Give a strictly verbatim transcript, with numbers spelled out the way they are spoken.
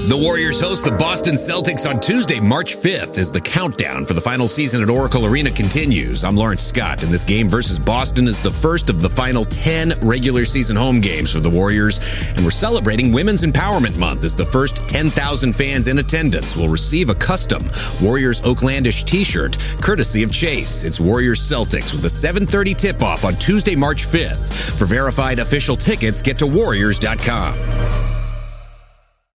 The Warriors host the Boston Celtics on Tuesday, March fifth, as the countdown for the final season at Oracle Arena continues. I'm Lawrence Scott, and this game versus Boston is the first of the final ten regular season home games for the Warriors, and we're celebrating Women's Empowerment Month as the first ten thousand fans in attendance will receive a custom Warriors Oaklandish t-shirt, courtesy of Chase. It's Warriors Celtics with a seven thirty tip-off on Tuesday, March fifth. For verified official tickets, get to warriors dot com.